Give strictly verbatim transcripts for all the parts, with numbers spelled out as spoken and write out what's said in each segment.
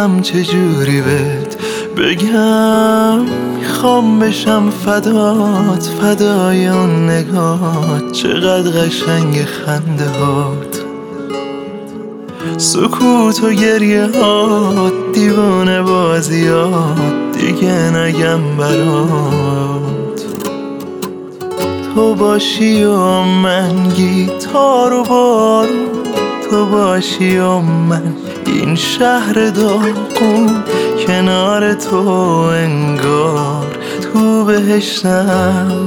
نمیدونم چجوری بهت بگم، میخوام بشم فدات، فدای اون نگات، چقدر قشنگ خنده هات، سکوت و گریه هات، دیوونه بازیات، دیگه نگم برات. تو باشی و من گیتار و بارون، تو باشی و من این شهر داغون، کنار تو انگار تو بهشتم،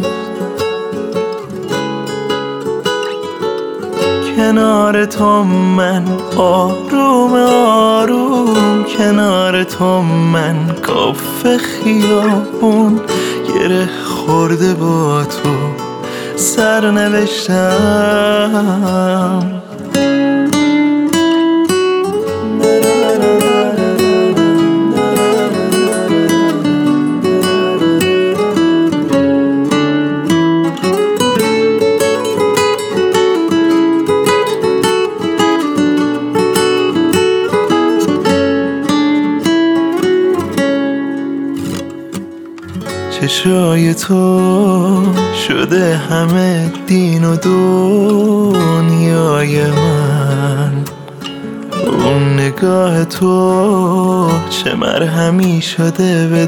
کنار تو من آروم آروم، کنار تو من کافه خیابون، گره خورده با تو سرنوشتم. چشای تو شده همه دین و دنیای من، اون نگاه تو چه مرهمی شده به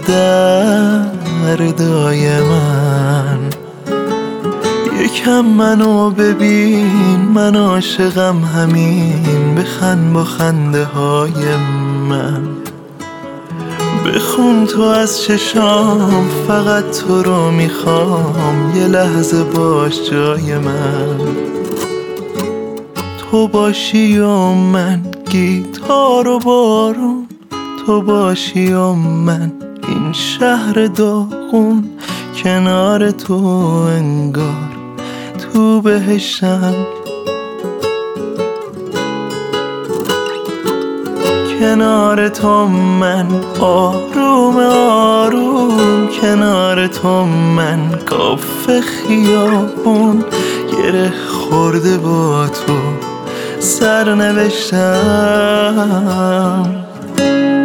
دردای من. یکم منو ببین، من عاشقم همین، بخند با خنده های من، بخون تو از چشام، فقط تو رو میخوام، یه لحظه باش جای من. تو باشی و من گیتار و بارون، تو باشی و من این شهر داغون، کنار تو انگار تو بهشتم، کنار تو من آروم آروم، کنار تو من کافه خیابون، گره خورده با تو سرنوشتم.